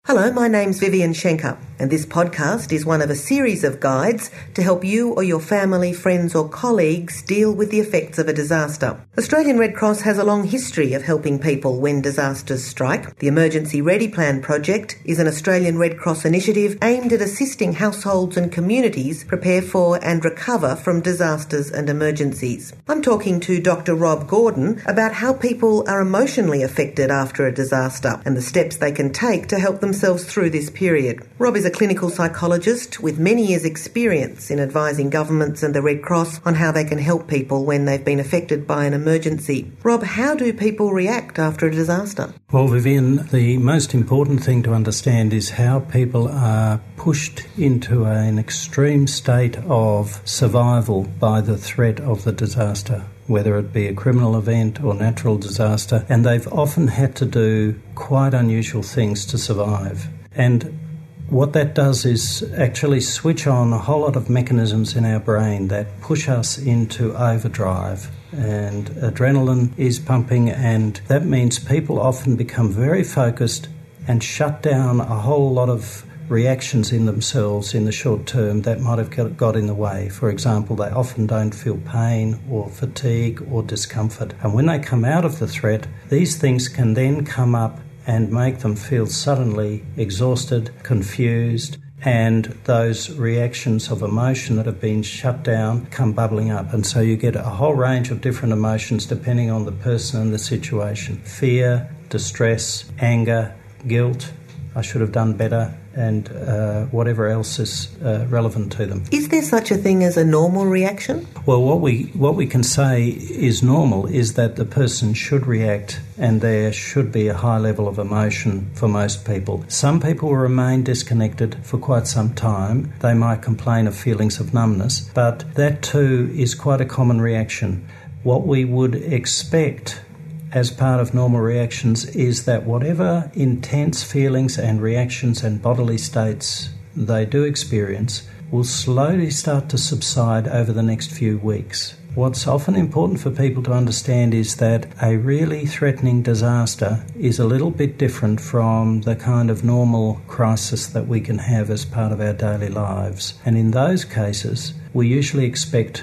Hello, my name's Vivian Schenker, and this podcast is one of a series of guides to help you or your family, friends or colleagues deal with the effects of a disaster. Australian Red Cross has a long history of helping people when disasters strike. The Emergency Ready Plan project is an Australian Red Cross initiative aimed at assisting households and communities prepare for and recover from disasters and emergencies. I'm talking to Dr. Rob Gordon about how people are emotionally affected after a disaster and the steps they can take to help themselves through this period. Rob is a clinical psychologist with many years' experience in advising governments and the Red Cross on how they can help people when they've been affected by an emergency. Rob, how do people react after a disaster? Well, Vivian, the most important thing to understand is how people are pushed into an extreme state of survival by the threat of the disaster, whether it be a criminal event or natural disaster, and they've often had to do quite unusual things to survive. And what that does is actually switch on a whole lot of mechanisms in our brain that push us into overdrive. And adrenaline is pumping, and that means people often become very focused and shut down a whole lot of reactions in themselves in the short term that might have got in the way. For example, they often don't feel pain or fatigue or discomfort. And when they come out of the threat, these things can then come up and make them feel suddenly exhausted, confused, and those reactions of emotion that have been shut down come bubbling up. And so you get a whole range of different emotions depending on the person and the situation. Fear, distress, anger, guilt, I should have done better, and whatever else is relevant to them. Is there such a thing as a normal reaction? Well, what we can say is normal is that the person should react, and there should be a high level of emotion for most people. Some people will remain disconnected for quite some time. They might complain of feelings of numbness, but that too is quite a common reaction. What we would expect as part of normal reactions is that whatever intense feelings and reactions and bodily states they do experience will slowly start to subside over the next few weeks. What's often important for people to understand is that a really threatening disaster is a little bit different from the kind of normal crisis that we can have as part of our daily lives. And in those cases, we usually expect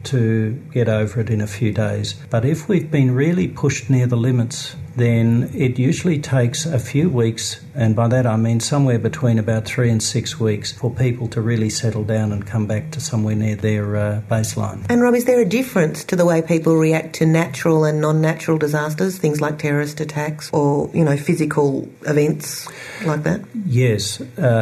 to get over it in a few days. But if we've been really pushed near the limits, then it usually takes a few weeks, and by that I mean somewhere between about 3 and 6 weeks, for people to really settle down and come back to somewhere near their baseline. And Rob, is there a difference to the way people react to natural and non-natural disasters, things like terrorist attacks or, physical events like that? Yes.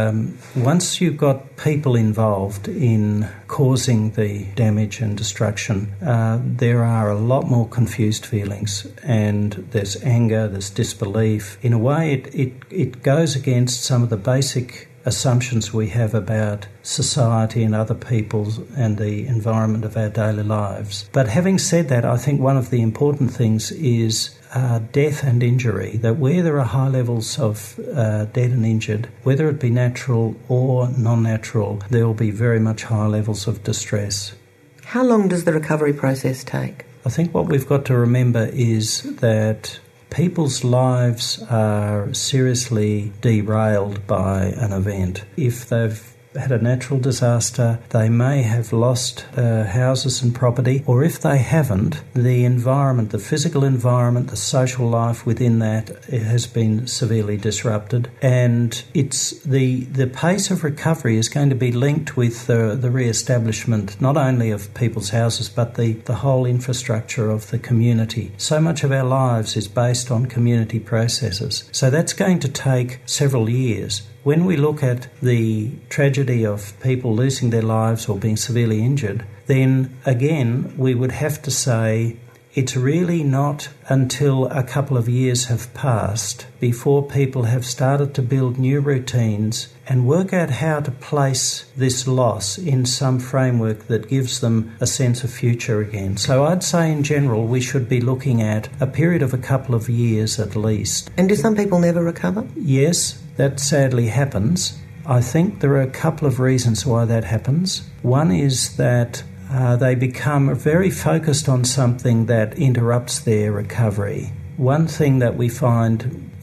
Once you've got people involved in causing the damage and destruction, there are a lot more confused feelings, and there's anger, there's disbelief. In a way, it goes against some of the basic assumptions we have about society and other people and the environment of our daily lives. But having said that, I think one of the important things is death and injury, that where there are high levels of dead and injured, whether it be natural or non-natural, there will be very much high levels of distress. How long does the recovery process take? I think what we've got to remember is that people's lives are seriously derailed by an event. If they've had a natural disaster, they may have lost houses and property, or if they haven't, the environment, the physical environment, the social life within that, it has been severely disrupted. And it's the pace of recovery is going to be linked with the re-establishment not only of people's houses but the whole infrastructure of the community. So much of our lives is based on community processes. So that's going to take several years. When we look at the tragedy of people losing their lives or being severely injured, then again we would have to say it's really not until a couple of years have passed before people have started to build new routines and work out how to place this loss in some framework that gives them a sense of future again. So I'd say in general we should be looking at a period of a couple of years at least. And do some people never recover? Yes, that sadly happens. I think there are a couple of reasons why that happens. One is that they become very focused on something that interrupts their recovery. One thing that we find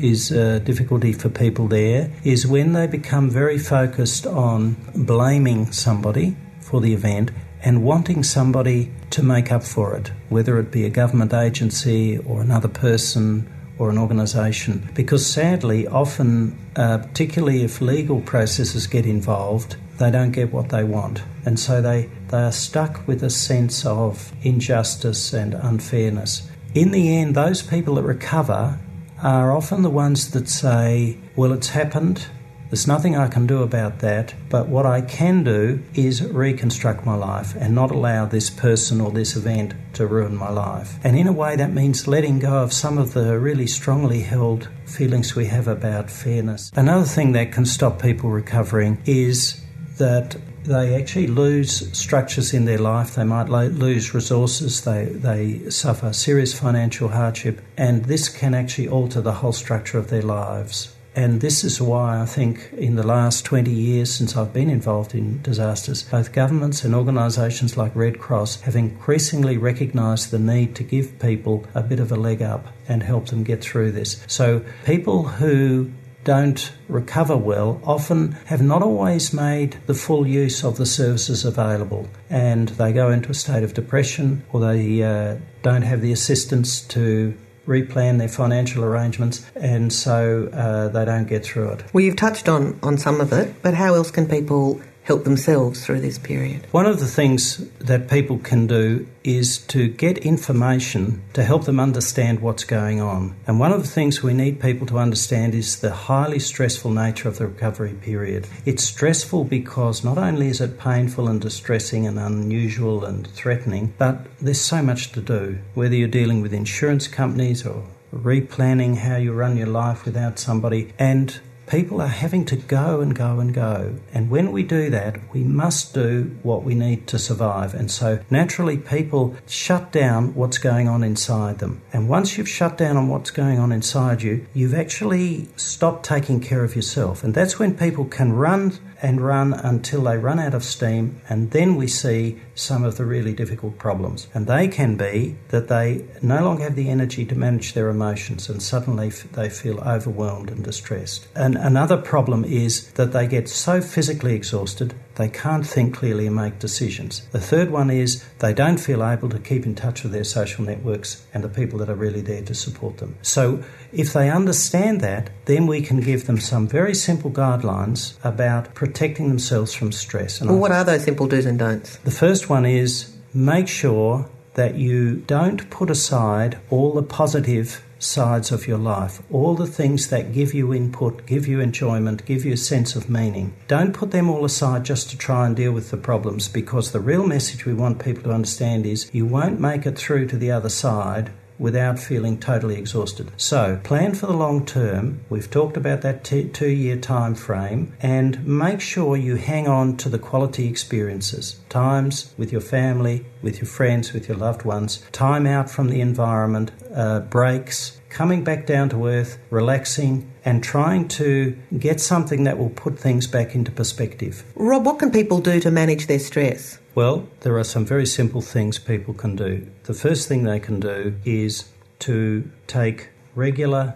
is a difficulty for people there is when they become very focused on blaming somebody for the event and wanting somebody to make up for it, whether it be a government agency or another person or an organisation. Because sadly, often, particularly if legal processes get involved, they don't get what they want. And so they are stuck with a sense of injustice and unfairness. In the end, those people that recover are often the ones that say, well, it's happened, there's nothing I can do about that, but what I can do is reconstruct my life and not allow this person or this event to ruin my life. And in a way that means letting go of some of the really strongly held feelings we have about fairness. Another thing that can stop people recovering is that they actually lose structures in their life. They might lose resources. They suffer serious financial hardship, and this can actually alter the whole structure of their lives. And this is why I think in the last 20 years since I've been involved in disasters, both governments and organisations like Red Cross have increasingly recognised the need to give people a bit of a leg up and help them get through this. So people who don't recover well often have not always made the full use of the services available, and they go into a state of depression, or they don't have the assistance to replan their financial arrangements, and so they don't get through it. Well, you've touched on some of it, but how else can people help themselves through this period? One of the things that people can do is to get information to help them understand what's going on. And one of the things we need people to understand is the highly stressful nature of the recovery period. It's stressful because not only is it painful and distressing and unusual and threatening, but there's so much to do, whether you're dealing with insurance companies or replanning how you run your life without somebody, and people are having to go and go and go. And when we do that, we must do what we need to survive. And so naturally people shut down what's going on inside them. And once you've shut down on what's going on inside you, you've actually stopped taking care of yourself. And that's when people can run and run until they run out of steam, and then we see some of the really difficult problems. And they can be that they no longer have the energy to manage their emotions, and suddenly they feel overwhelmed and distressed. And another problem is that they get so physically exhausted they can't think clearly and make decisions. The third one is they don't feel able to keep in touch with their social networks and the people that are really there to support them. So if they understand that, then we can give them some very simple guidelines about protecting themselves from stress. And what are those simple do's and don'ts? The first one is make sure that you don't put aside all the positive sides of your life, all the things that give you input, give you enjoyment, give you a sense of meaning. Don't put them all aside just to try and deal with the problems, because the real message we want people to understand is you won't make it through to the other side without feeling totally exhausted. So plan for the long term. We've talked about that 2-year time frame, and make sure you hang on to the quality experiences. Times with your family, with your friends, with your loved ones, time out from the environment, breaks, coming back down to earth, relaxing, and trying to get something that will put things back into perspective. Rob, what can people do to manage their stress? Well, there are some very simple things people can do. The first thing they can do is to take regular,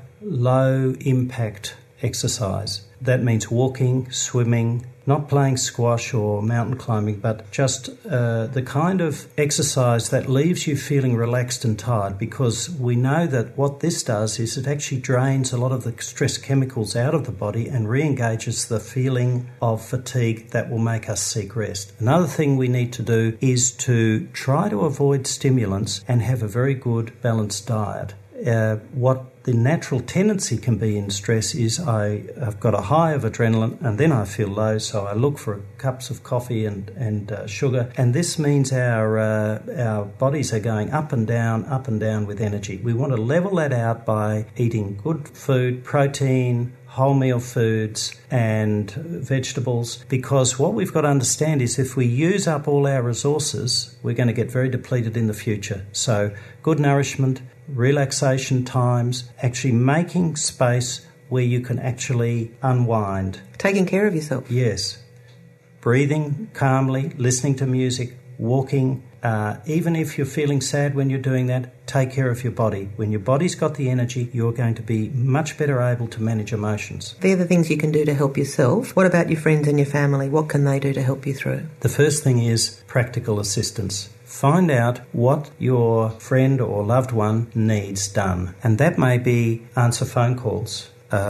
low-impact exercise. That means walking, swimming, not playing squash or mountain climbing, but just the kind of exercise that leaves you feeling relaxed and tired, because we know that what this does is it actually drains a lot of the stress chemicals out of the body and re-engages the feeling of fatigue that will make us seek rest. Another thing we need to do is to try to avoid stimulants and have a very good balanced diet. What the natural tendency can be in stress is I've got a high of adrenaline and then I feel low, so I look for cups of coffee and sugar, and this means our bodies are going up and down with energy. We want to level that out by eating good food, protein, whole meal foods and vegetables, because what we've got to understand is if we use up all our resources, we're going to get very depleted in the future. So good nourishment, relaxation times, actually making space where you can actually unwind. Taking care of yourself. Yes. Breathing calmly, listening to music, walking, even if you're feeling sad when you're doing that, take care of your body. When your body's got the energy, you're going to be much better able to manage emotions. They're the things you can do to help yourself. What about your friends and your family? What can they do to help you through? The first thing is practical assistance. Find out what your friend or loved one needs done. And that may be answer phone calls.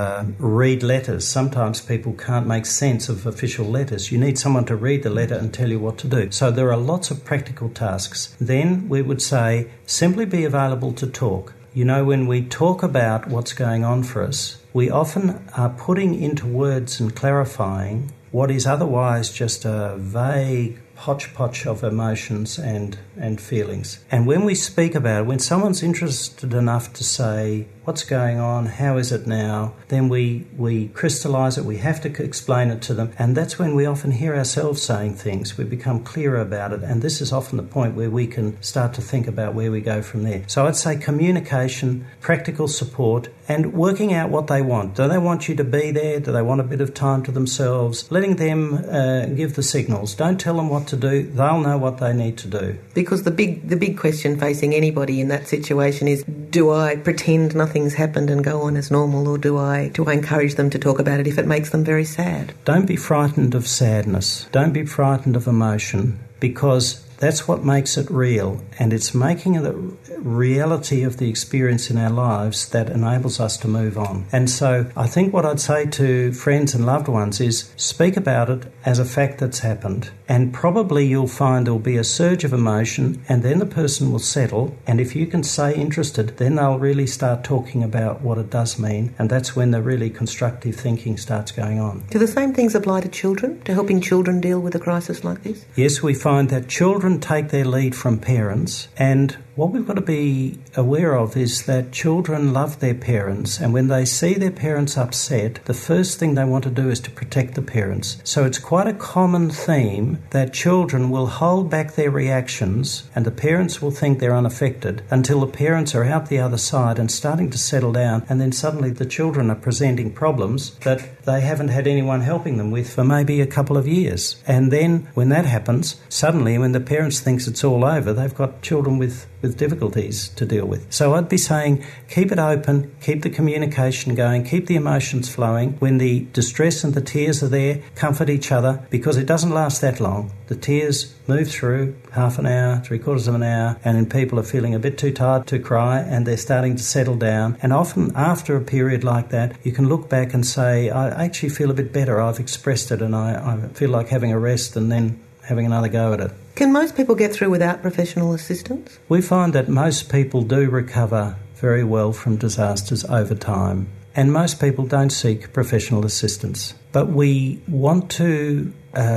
Read letters. Sometimes people can't make sense of official letters. You need someone to read the letter and tell you what to do. So there are lots of practical tasks. Then we would say simply be available to talk. You know, when we talk about what's going on for us, we often are putting into words and clarifying what is otherwise just a vague hodgepodge of emotions and feelings. And when we speak about it, when someone's interested enough to say, what's going on, how is it now, then we crystallise it, we have to explain it to them, and that's when we often hear ourselves saying things. We become clearer about it, and this is often the point where we can start to think about where we go from there. So I'd say communication, practical support, and working out what they want. Do they want you to be there? Do they want a bit of time to themselves? Letting them give the signals. Don't tell them what to do. They'll know what they need to do. Because the big question facing anybody in that situation is, do I pretend nothing's happened and go on as normal, or do I encourage them to talk about it if it makes them very sad? Don't be frightened of sadness. Don't be frightened of emotion, because that's what makes it real, and it's making the reality of the experience in our lives that enables us to move on. And so I think what I'd say to friends and loved ones is speak about it as a fact that's happened, and probably you'll find there'll be a surge of emotion, and then the person will settle, and if you can stay interested, then they'll really start talking about what it does mean, and that's when the really constructive thinking starts going on. Do the same things apply to children, to helping children deal with a crisis like this? Yes, we find that children take their lead from parents, and what we've got to be aware of is that children love their parents, and when they see their parents upset, the first thing they want to do is to protect the parents. So it's quite a common theme that children will hold back their reactions, and the parents will think they're unaffected until the parents are out the other side and starting to settle down, and then suddenly the children are presenting problems that they haven't had anyone helping them with for maybe a couple of years. And then when that happens, suddenly when the parents thinks it's all over, they've got children with difficulties to deal with. So I'd be saying keep it open, keep the communication going, keep the emotions flowing. When the distress and the tears are there, comfort each other, because it doesn't last that long. The tears move through half an hour, 3/4 of an hour, and then people are feeling a bit too tired to cry and they're starting to settle down. And often after a period like that, you can look back and say, I actually feel a bit better, I've expressed it, and I feel like having a rest and then having another go at it. Can most people get through without professional assistance? We find that most people do recover very well from disasters over time, and most people don't seek professional assistance. But we want to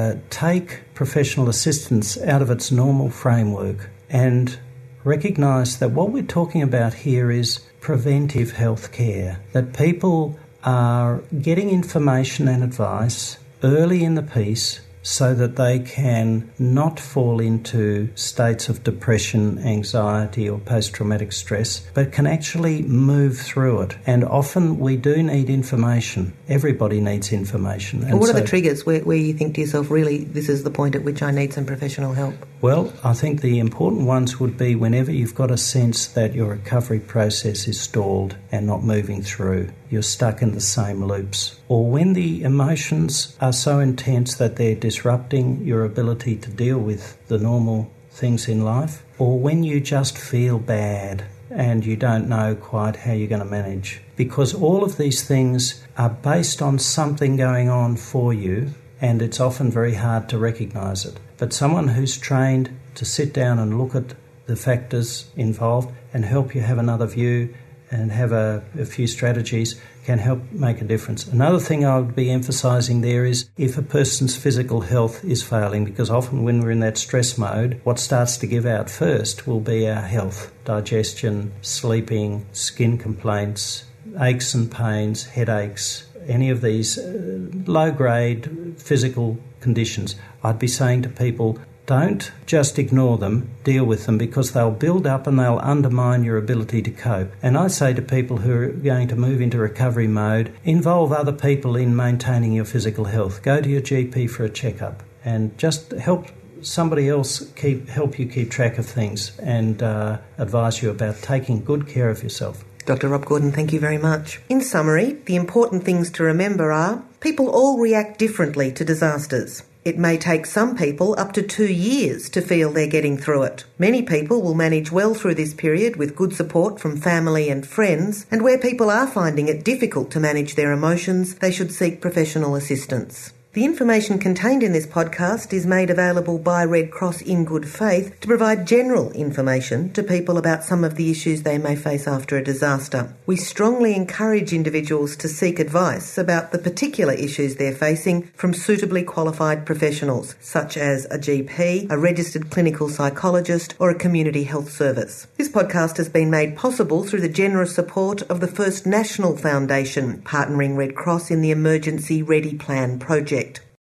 take professional assistance out of its normal framework and recognise that what we're talking about here is preventive health care, that people are getting information and advice early in the piece so that they can not fall into states of depression, anxiety or post-traumatic stress, but can actually move through it. And often we do need information. Everybody needs information. And what are the triggers where you think to yourself, really, this is the point at which I need some professional help? Well, I think the important ones would be whenever you've got a sense that your recovery process is stalled and not moving through. You're stuck in the same loops. Or when the emotions are so intense that they're disrupting your ability to deal with the normal things in life. Or when you just feel bad and you don't know quite how you're going to manage. Because all of these things are based on something going on for you, and it's often very hard to recognise it. But someone who's trained to sit down and look at the factors involved and help you have another view and have a few strategies can help make a difference. Another thing I would be emphasising there is if a person's physical health is failing, because often when we're in that stress mode, what starts to give out first will be our health, digestion, sleeping, skin complaints, aches and pains, headaches, any of these low-grade physical conditions. I'd be saying to people, don't just ignore them, deal with them, because they'll build up and they'll undermine your ability to cope. And I say to people who are going to move into recovery mode, involve other people in maintaining your physical health. Go to your GP for a checkup and just help somebody else help you keep track of things and advise you about taking good care of yourself. Dr. Rob Gordon, thank you very much. In summary, the important things to remember are people all react differently to disasters. It may take some people up to 2 years to feel they're getting through it. Many people will manage well through this period with good support from family and friends, and where people are finding it difficult to manage their emotions, they should seek professional assistance. The information contained in this podcast is made available by Red Cross in good faith to provide general information to people about some of the issues they may face after a disaster. We strongly encourage individuals to seek advice about the particular issues they're facing from suitably qualified professionals, such as a GP, a registered clinical psychologist, or a community health service. This podcast has been made possible through the generous support of the First National Foundation, partnering Red Cross in the Emergency Ready Plan project.